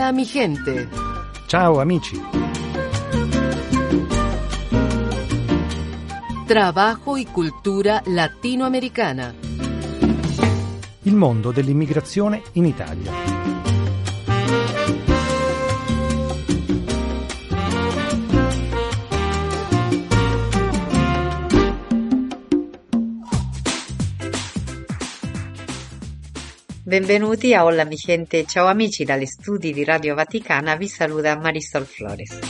Hola mi gente. Ciao amici. Trabajo y cultura latinoamericana. Il mondo dell'immigrazione in Italia. Benvenuti a Hola mi gente, ciao amici, dagli studi di Radio Vaticana vi saluta Marisol Flores.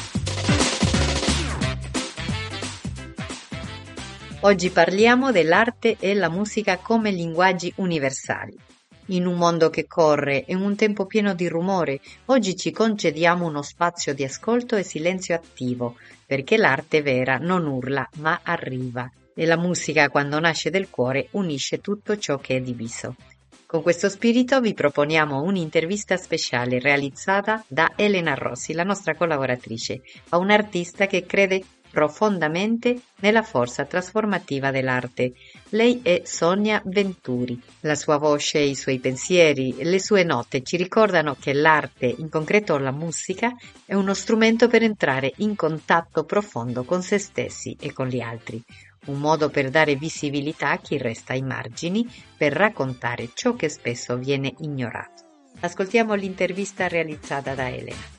Oggi parliamo dell'arte e la musica come linguaggi universali. In un mondo che corre e un tempo pieno di rumore, oggi ci concediamo uno spazio di ascolto e silenzio attivo, perché l'arte vera non urla ma arriva e la musica, quando nasce del cuore, unisce tutto ciò che è diviso. Con questo spirito vi proponiamo un'intervista speciale realizzata da Elena Rossi, la nostra collaboratrice, a un'artista che crede profondamente nella forza trasformativa dell'arte. Lei è Sonia Venturi. La sua voce, i suoi pensieri, le sue note ci ricordano che l'arte, in concreto la musica, è uno strumento per entrare in contatto profondo con se stessi e con gli altri. Un modo per dare visibilità a chi resta ai margini, per raccontare ciò che spesso viene ignorato. Ascoltiamo l'intervista realizzata da Elena.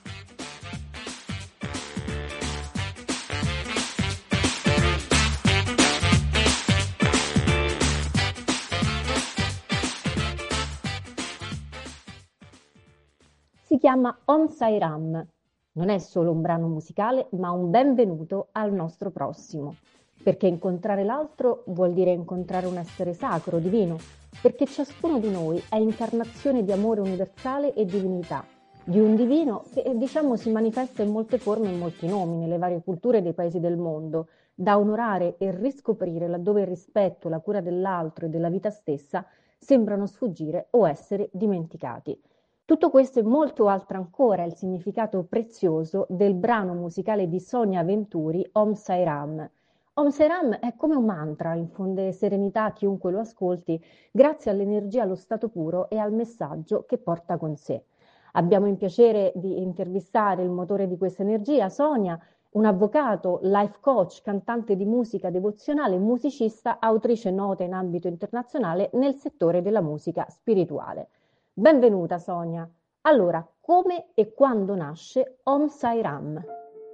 Si chiama Om Sai Ram. Non è solo un brano musicale, ma un benvenuto al nostro prossimo. Perché incontrare l'altro vuol dire incontrare un essere sacro, divino, perché ciascuno di noi è incarnazione di amore universale e divinità, di un divino che si manifesta in molte forme e in molti nomi nelle varie culture dei paesi del mondo, da onorare e riscoprire laddove il rispetto, la cura dell'altro e della vita stessa sembrano sfuggire o essere dimenticati. Tutto questo e molto altro ancora è il significato prezioso del brano musicale di Sonia Venturi, Om Sai Ram. Om Sai Ram è come un mantra, infonde serenità a chiunque lo ascolti, grazie all'energia, allo stato puro e al messaggio che porta con sé. Abbiamo il piacere di intervistare il motore di questa energia, Sonia, un avvocato, life coach, cantante di musica devozionale, musicista, autrice nota in ambito internazionale nel settore della musica spirituale. Benvenuta Sonia. Allora, come e quando nasce Om Sai Ram?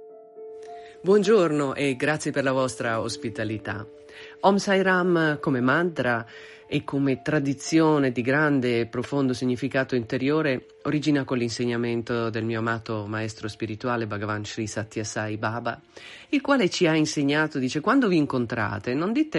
Buongiorno e grazie per la vostra ospitalità. Om Sai Ram come mantra e come tradizione di grande e profondo significato interiore origina con l'insegnamento del mio amato maestro spirituale Bhagavan Sri Sathya Sai Baba, il quale ci ha insegnato, dice: quando vi incontrate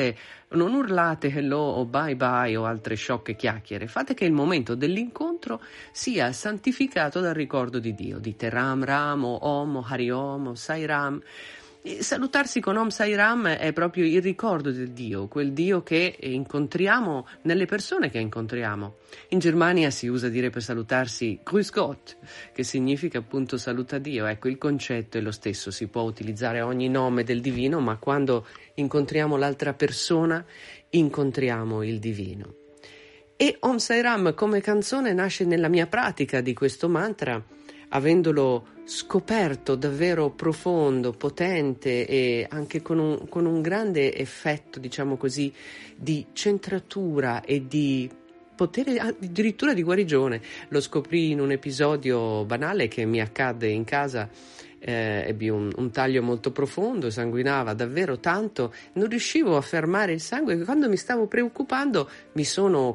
non urlate hello o bye bye o altre sciocche chiacchiere, fate che il momento dell'incontro sia santificato dal ricordo di Dio. Dite Ram Ram o Om o Hari Om o Sai Ram. E salutarsi con Om Sai Ram è proprio il ricordo del Dio, quel Dio che incontriamo nelle persone che incontriamo. In Germania si usa dire per salutarsi Grüß Gott, che significa appunto saluta Dio. Ecco, il concetto è lo stesso, si può utilizzare ogni nome del divino, ma quando incontriamo l'altra persona incontriamo il divino. E Om Sai Ram come canzone nasce nella mia pratica di questo mantra, avendolo scoperto davvero profondo, potente e anche con un grande effetto, diciamo così, di centratura e di potere addirittura di guarigione. Lo scoprì in un episodio banale che mi accadde in casa. Ebbi un taglio molto profondo, sanguinava davvero tanto, non riuscivo a fermare il sangue. Quando mi stavo preoccupando mi sono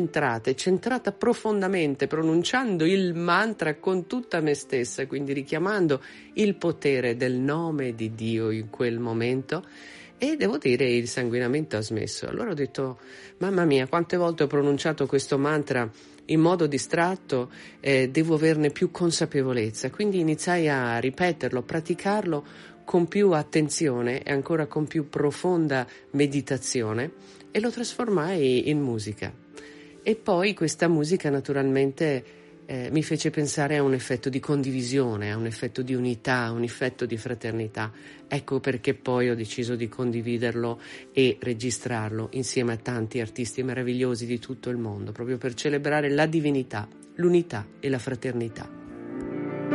centrata profondamente, pronunciando il mantra con tutta me stessa, quindi richiamando il potere del nome di Dio in quel momento, e devo dire il sanguinamento ha smesso. Allora ho detto: mamma mia, quante volte ho pronunciato questo mantra in modo distratto, devo averne più consapevolezza. Quindi iniziai a ripeterlo, a praticarlo con più attenzione e ancora con più profonda meditazione, e lo trasformai in musica. E poi questa musica naturalmente mi fece pensare a un effetto di condivisione, a un effetto di unità, a un effetto di fraternità. Ecco perché poi ho deciso di condividerlo e registrarlo insieme a tanti artisti meravigliosi di tutto il mondo, proprio per celebrare la divinità, l'unità e la fraternità.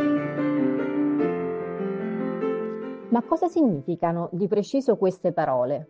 Ma cosa significano di preciso queste parole?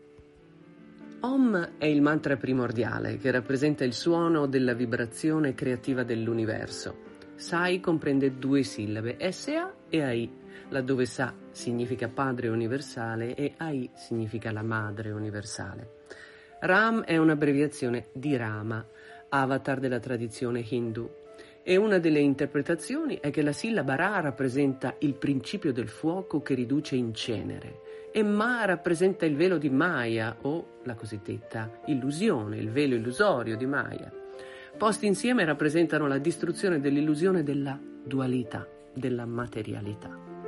Om è il mantra primordiale che rappresenta il suono della vibrazione creativa dell'universo. Sai comprende 2 sillabe, SA e AI, laddove Sa significa padre universale e AI significa la madre universale. Ram è un'abbreviazione di Rama, avatar della tradizione hindu, e una delle interpretazioni è che la sillaba Ra rappresenta il principio del fuoco che riduce in cenere e Ma rappresenta il velo di Maya o la cosiddetta illusione, il velo illusorio di Maya. Posti insieme rappresentano la distruzione dell'illusione della dualità, della materialità.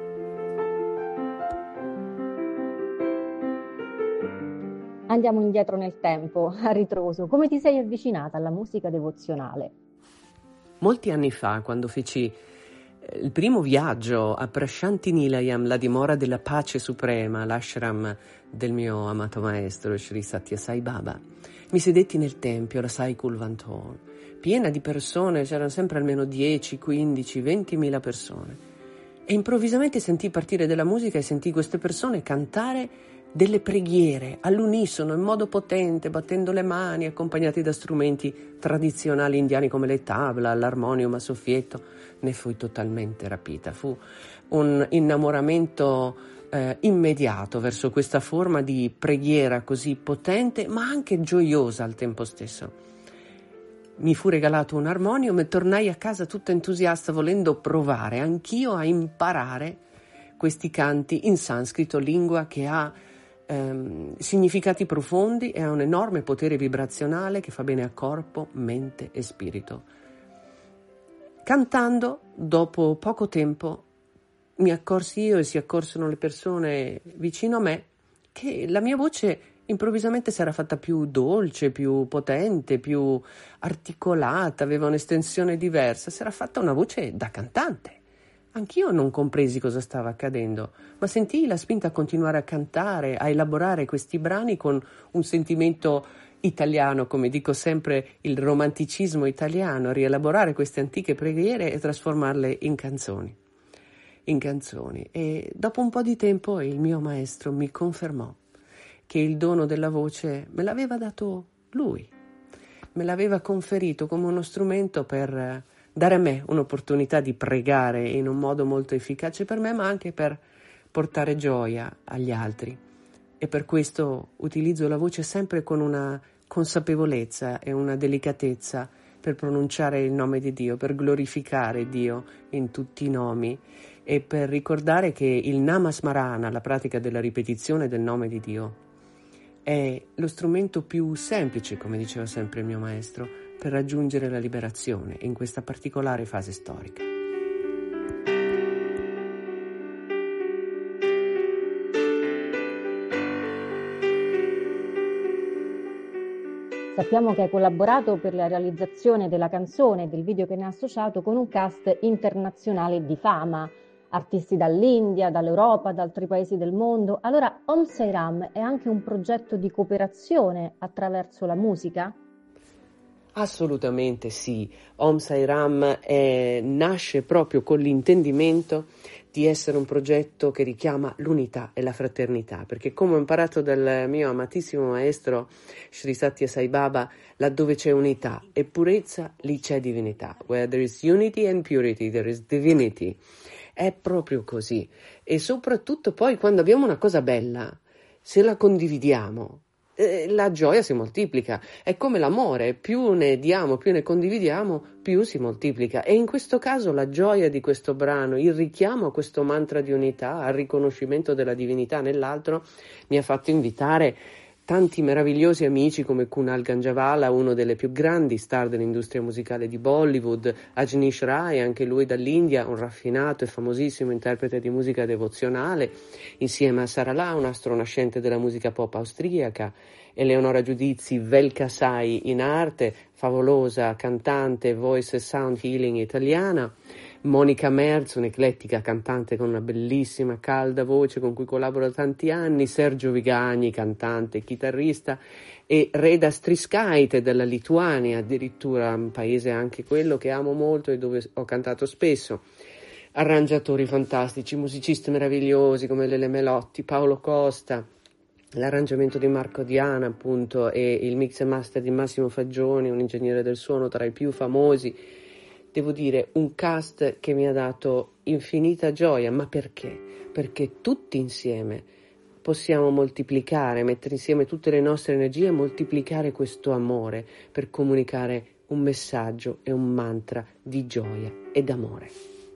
Andiamo indietro nel tempo, a ritroso. Come ti sei avvicinata alla musica devozionale? Molti anni fa, quando feci il primo viaggio a Prashanti Nilayam, la dimora della pace suprema, l'ashram del mio amato maestro Sri Sathya Sai Baba, mi sedetti nel tempio, la Sai Kulwant Hall, piena di persone, c'erano sempre almeno 10, 15, 20.000 persone. E improvvisamente sentii partire della musica e sentii queste persone cantare delle preghiere all'unisono, in modo potente, battendo le mani, accompagnati da strumenti tradizionali indiani come le tabla, l'armonium a soffietto. Ne fui totalmente rapita. Fu un innamoramento immediato verso questa forma di preghiera così potente, ma anche gioiosa al tempo stesso. Mi fu regalato un armonium e tornai a casa tutta entusiasta, volendo provare anch'io a imparare questi canti in sanscrito, lingua che ha significati profondi e ha un enorme potere vibrazionale che fa bene a corpo, mente e spirito. Cantando, dopo poco tempo, mi accorsi io e si accorsero le persone vicino a me che la mia voce improvvisamente si era fatta più dolce, più potente, più articolata, aveva un'estensione diversa, si era fatta una voce da cantante. Anch'io non compresi cosa stava accadendo, ma sentii la spinta a continuare a cantare, a elaborare questi brani con un sentimento italiano, come dico sempre, il romanticismo italiano, a rielaborare queste antiche preghiere e trasformarle in canzoni. E dopo un po' di tempo il mio maestro mi confermò che il dono della voce me l'aveva dato lui, me l'aveva conferito come uno strumento per dare a me un'opportunità di pregare in un modo molto efficace per me, ma anche per portare gioia agli altri. E per questo utilizzo la voce sempre con una consapevolezza e una delicatezza per pronunciare il nome di Dio, per glorificare Dio in tutti i nomi e per ricordare che il Namasmarana, la pratica della ripetizione del nome di Dio, è lo strumento più semplice, come diceva sempre il mio maestro, per raggiungere la liberazione in questa particolare fase storica. Sappiamo che hai collaborato per la realizzazione della canzone e del video che ne ha associato con un cast internazionale di fama, artisti dall'India, dall'Europa, da altri paesi del mondo. Allora, Om Sai Ram è anche un progetto di cooperazione attraverso la musica? Assolutamente sì, Om Sai Ram nasce proprio con l'intendimento di essere un progetto che richiama l'unità e la fraternità, perché come ho imparato dal mio amatissimo maestro Sri Sathya Sai Baba, laddove c'è unità e purezza, lì c'è divinità. Where there is unity and purity, there is divinity. È proprio così. E soprattutto poi quando abbiamo una cosa bella, se la condividiamo, la gioia si moltiplica. È come l'amore, più ne diamo, più ne condividiamo, più si moltiplica. E in questo caso la gioia di questo brano, il richiamo a questo mantra di unità, al riconoscimento della divinità nell'altro, mi ha fatto invitare tanti meravigliosi amici come Kunal Ganjawala, uno delle più grandi star dell'industria musicale di Bollywood, Ajnish Rai, anche lui dall'India, un raffinato e famosissimo interprete di musica devozionale, insieme a Sarala, un astro nascente della musica pop austriaca, Eleonora Giudizi, Velka Sai in arte, favolosa cantante, voice e sound healing italiana, Monica Merz, un'eclettica cantante con una bellissima, calda voce con cui collaboro da tanti anni, Sergio Vigani, cantante e chitarrista, e Reda Striskaite della Lituania, addirittura un paese anche quello che amo molto e dove ho cantato spesso. arrangiatori fantastici, musicisti meravigliosi come Lele Melotti, Paolo Costa, l'arrangiamento di Marco Diana appunto e il mix e master di Massimo Faggioni, un ingegnere del suono tra i più famosi. Devo dire, un cast che mi ha dato infinita gioia, ma perché? Perché tutti insieme possiamo moltiplicare, mettere insieme tutte le nostre energie e moltiplicare questo amore per comunicare un messaggio e un mantra di gioia e d'amore.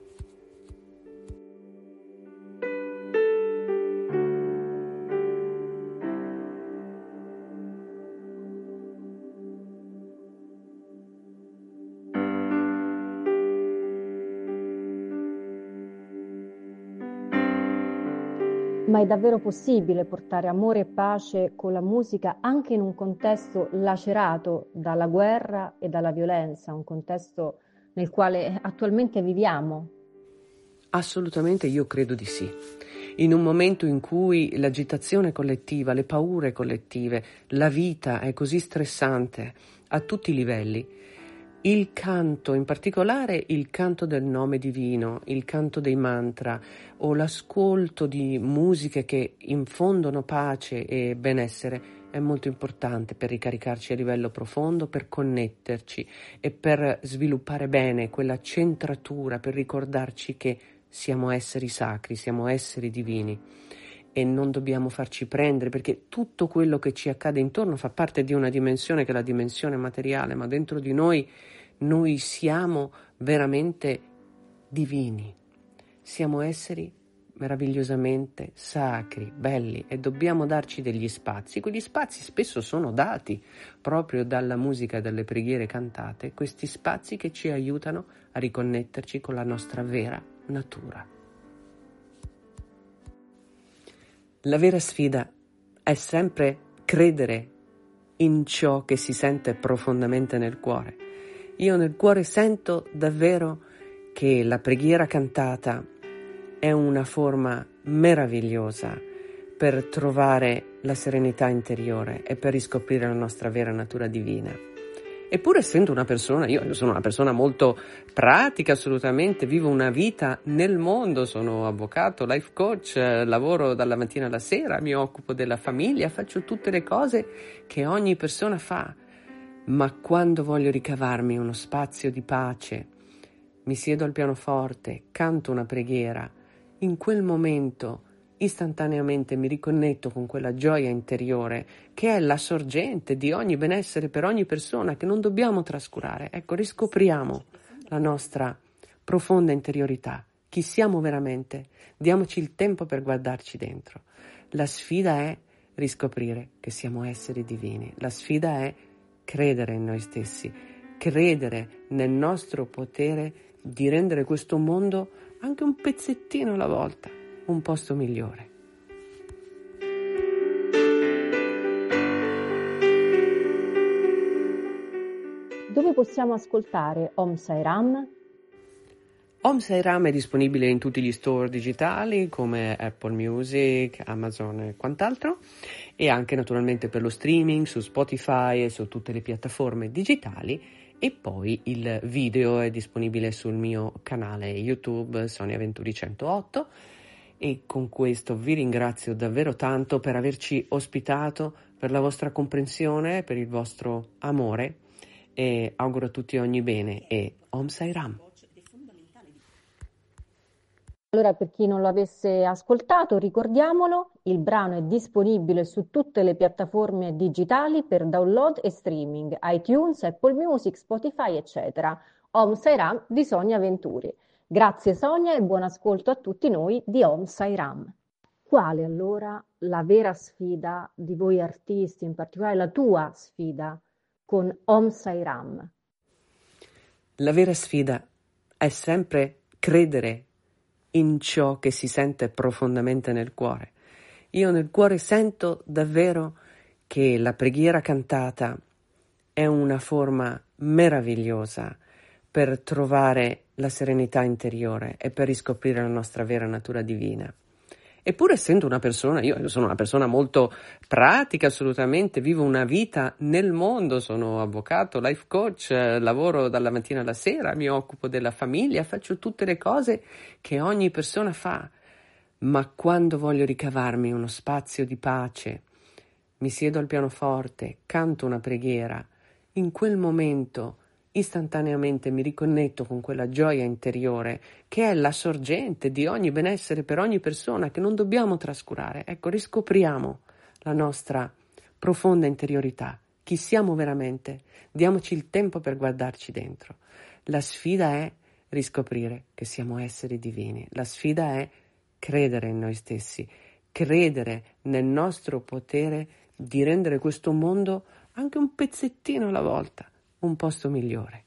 Ma è davvero possibile portare amore e pace con la musica anche in un contesto lacerato dalla guerra e dalla violenza, un contesto nel quale attualmente viviamo? Assolutamente io credo di sì. In un momento in cui l'agitazione collettiva, le paure collettive, la vita è così stressante a tutti i livelli, il canto, in particolare il canto del nome divino, il canto dei mantra o l'ascolto di musiche che infondono pace e benessere è molto importante per ricaricarci a livello profondo, per connetterci e per sviluppare bene quella centratura, per ricordarci che siamo esseri sacri, siamo esseri divini e non dobbiamo farci prendere, perché tutto quello che ci accade intorno fa parte di una dimensione che è la dimensione materiale, ma dentro di noi siamo veramente divini, siamo esseri meravigliosamente sacri, belli e dobbiamo darci degli spazi. Quegli spazi spesso sono dati proprio dalla musica e dalle preghiere cantate, questi spazi che ci aiutano a riconnetterci con la nostra vera natura. La vera sfida è sempre credere in ciò che si sente profondamente nel cuore. Io nel cuore sento davvero che la preghiera cantata è una forma meravigliosa per trovare la serenità interiore e per riscoprire la nostra vera natura divina. Eppure essendo una persona, io sono una persona molto pratica assolutamente, vivo una vita nel mondo, sono avvocato, life coach, lavoro dalla mattina alla sera, mi occupo della famiglia, faccio tutte le cose che ogni persona fa, ma quando voglio ricavarmi uno spazio di pace, mi siedo al pianoforte, canto una preghiera, in quel momento istantaneamente mi riconnetto con quella gioia interiore che è la sorgente di ogni benessere per ogni persona che non dobbiamo trascurare. Ecco, riscopriamo la nostra profonda interiorità, chi siamo veramente, diamoci il tempo per guardarci dentro. La sfida è riscoprire che siamo esseri divini, la sfida è credere in noi stessi, credere nel nostro potere di rendere questo mondo anche un pezzettino alla volta un posto migliore. Dove possiamo ascoltare Om Sai Ram? Om Sai Ram è disponibile in tutti gli store digitali come Apple Music, Amazon e quant'altro, e anche naturalmente per lo streaming su Spotify e su tutte le piattaforme digitali, e poi il video è disponibile sul mio canale YouTube Sonia Venturi 108. E con questo vi ringrazio davvero tanto per averci ospitato, per la vostra comprensione, per il vostro amore, e auguro a tutti ogni bene e Om Sai Ram. Allora, per chi non lo avesse ascoltato, ricordiamolo, il brano è disponibile su tutte le piattaforme digitali per download e streaming, iTunes, Apple Music, Spotify, eccetera. Om Sai Ram di Sonia Venturi. Grazie Sonia e buon ascolto a tutti noi di Om Sai Ram. Qual è allora la vera sfida di voi artisti, in particolare la tua sfida con Om Sai Ram? La vera sfida è sempre credere in ciò che si sente profondamente nel cuore. Io nel cuore sento davvero che la preghiera cantata è una forma meravigliosa per trovare la serenità interiore e per riscoprire la nostra vera natura divina. Eppure essendo una persona, io sono una persona molto pratica assolutamente, vivo una vita nel mondo, sono avvocato, life coach, lavoro dalla mattina alla sera, mi occupo della famiglia, faccio tutte le cose che ogni persona fa, ma quando voglio ricavarmi uno spazio di pace, mi siedo al pianoforte, canto una preghiera, in quel momento istantaneamente mi riconnetto con quella gioia interiore che è la sorgente di ogni benessere per ogni persona, che non dobbiamo trascurare. Ecco, riscopriamo la nostra profonda interiorità, chi siamo veramente, diamoci il tempo per guardarci dentro. La sfida è riscoprire che siamo esseri divini, la sfida è credere in noi stessi, credere nel nostro potere di rendere questo mondo anche un pezzettino alla volta un posto migliore.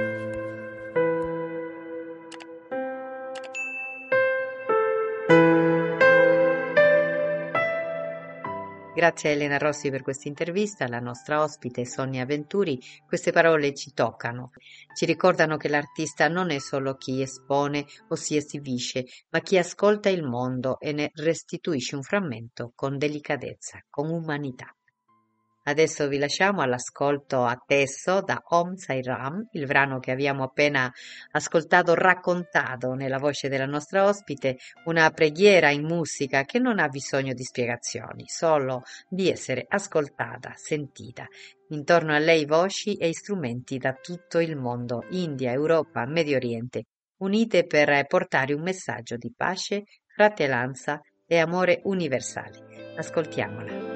Grazie a Elena Rossi per questa intervista, alla nostra ospite Sonia Venturi. Queste parole ci toccano, ci ricordano che l'artista non è solo chi espone o si esibisce, ma chi ascolta il mondo e ne restituisce un frammento con delicatezza, con umanità. Adesso vi lasciamo all'ascolto atteso da Om Sai Ram, il brano che abbiamo appena ascoltato raccontato nella voce della nostra ospite, una preghiera in musica che non ha bisogno di spiegazioni, solo di essere ascoltata, sentita. Intorno a lei voci e strumenti da tutto il mondo, India, Europa, Medio Oriente, unite per portare un messaggio di pace, fratellanza e amore universali. Ascoltiamola.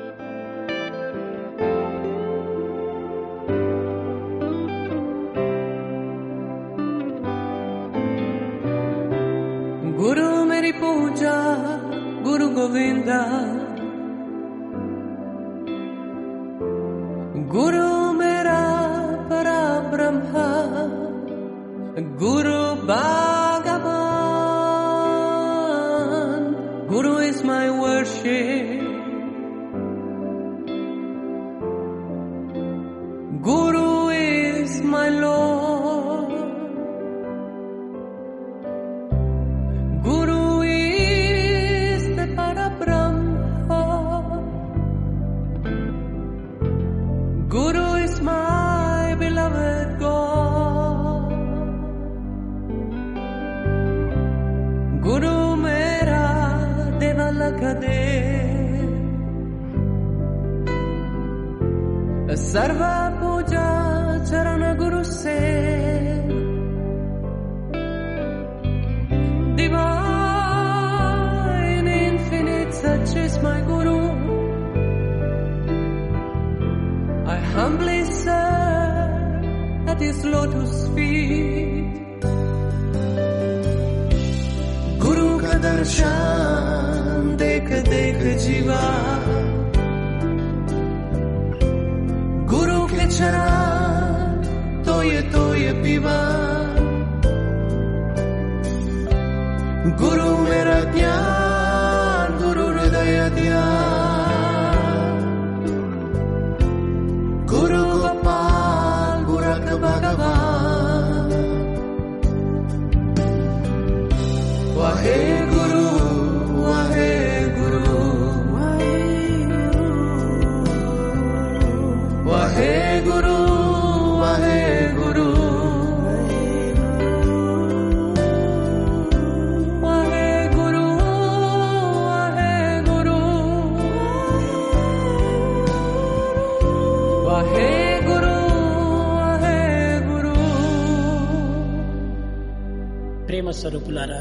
Guru meri puja, Guru Govinda, Guru mera Parabrahma, Guru Bhagavan, Guru is my worship, Guru is my Lord. Guru is the Parabrahma. Guru is my beloved God. Guru mera Deva Lakadev. Sarva puja charana Guru se. Divine, infinite, such is my Guru. I humbly serve at his lotus feet. Guru ka darshan dekh dekh jiva. Guru ke charan toye toye piva. Guru mera dhyan, Guru hridaya dhyan. Guru Gopal, Gurak Bhagavan. Wahe Guru, Wahe Guru, Wahe Guru, Wahe Guru. ప్రేమ స్వరూపులారా,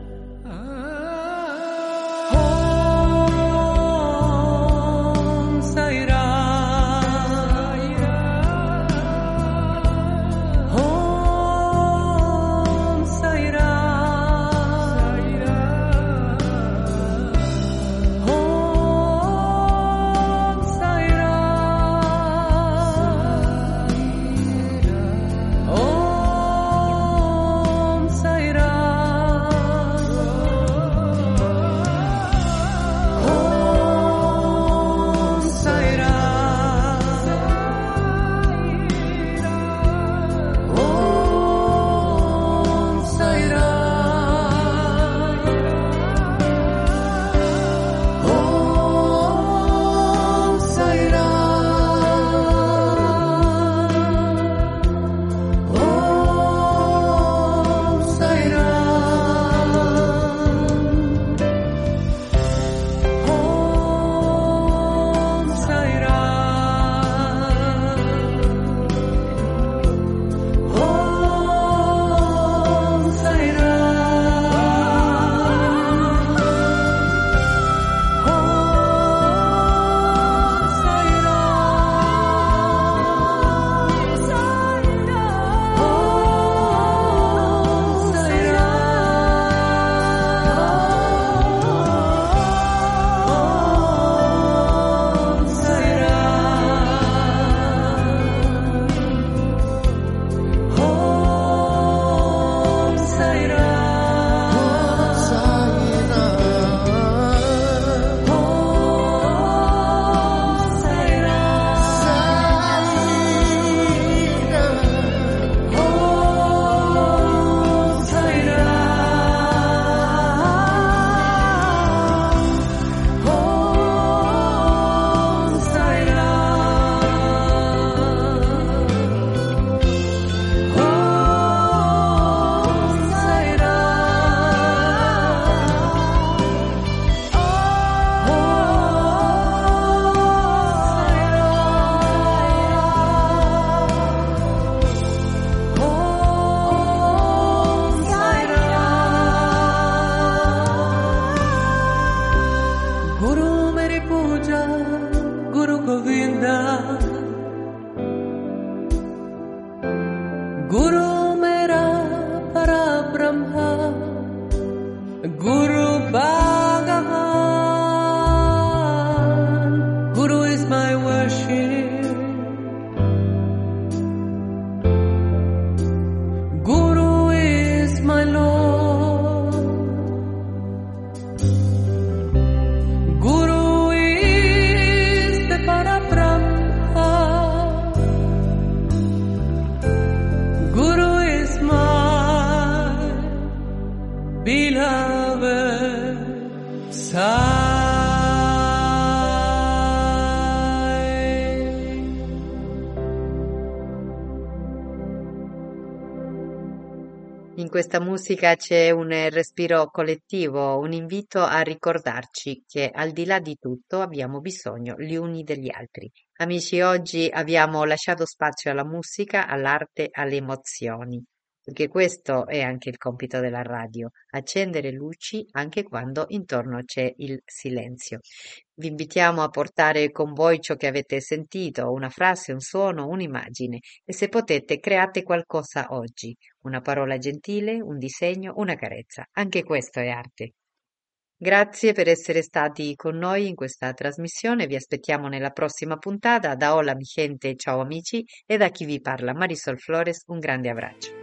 ఓం సాయి రామ్, ఓం సాయి రామ్, ఓం సాయి రామ్, ఓం సాయి రామ్. गुरु मेरी पूजा गुरु गोविंदा गुरु मेरा परा ब्रह्मा गुरु भगवान गुरु is my worship Guru is my Lord Guru is the Parabrahma Guru is my beloved Sai In questa musica c'è un respiro collettivo, un invito a ricordarci che al di là di tutto abbiamo bisogno gli uni degli altri. Amici, oggi abbiamo lasciato spazio alla musica, all'arte, alle emozioni, perché questo è anche il compito della radio, accendere luci anche quando intorno c'è il silenzio. Vi invitiamo a portare con voi ciò che avete sentito, una frase, un suono, un'immagine, e se potete create qualcosa oggi, una parola gentile, un disegno, una carezza. Anche questo è arte. Grazie per essere stati con noi in questa trasmissione, vi aspettiamo nella prossima puntata. Da Hola mi gente, ciao amici, e da chi vi parla Marisol Flores, un grande abbraccio.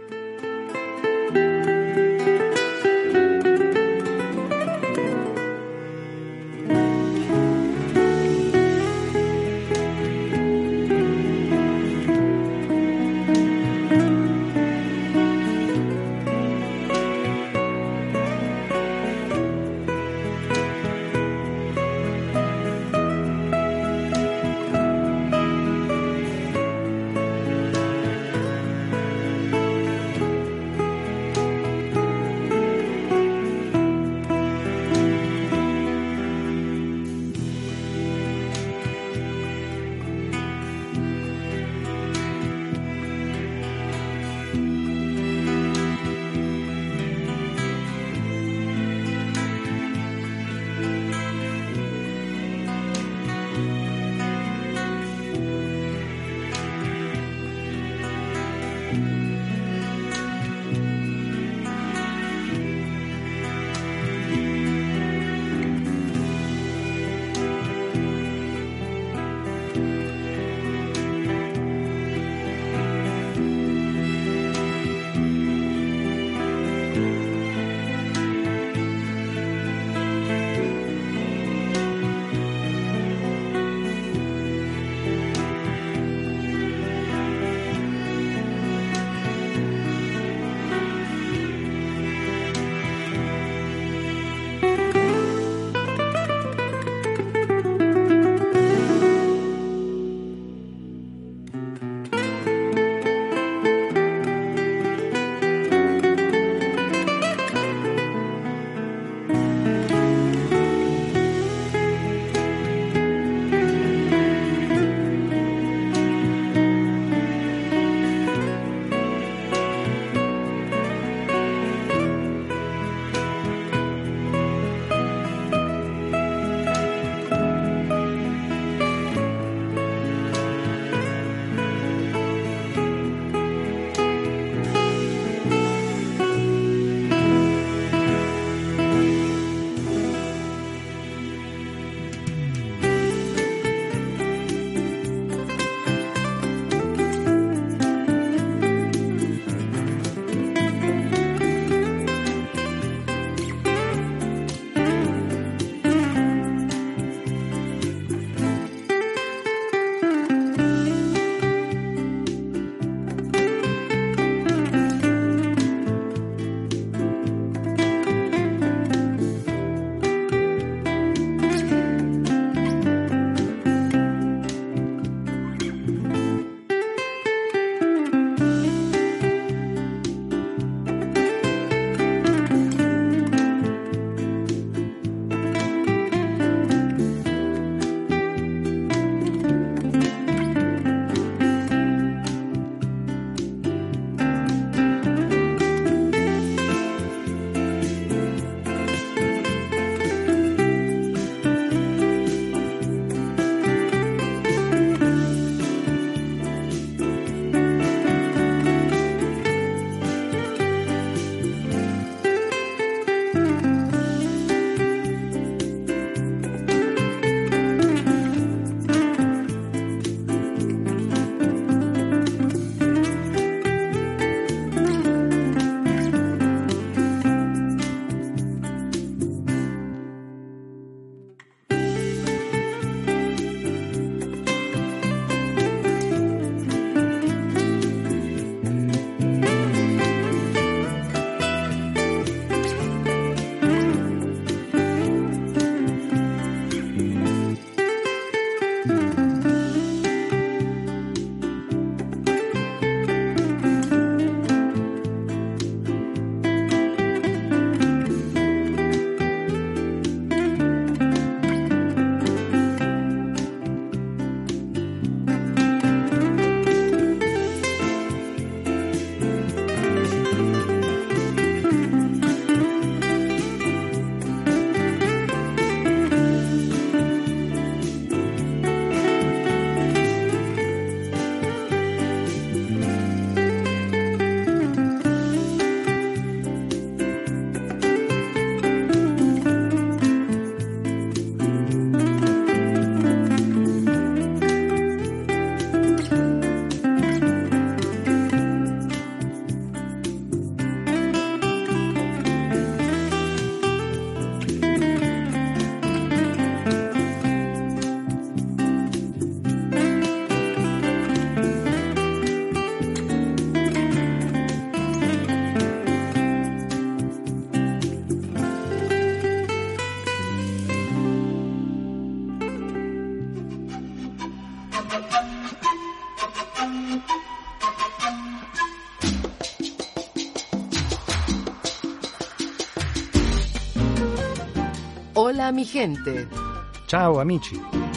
Hola mi gente. Ciao amici.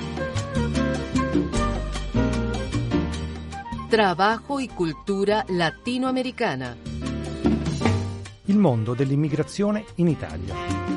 Trabajo y cultura latinoamericana. Il mondo dell'immigrazione in Italia.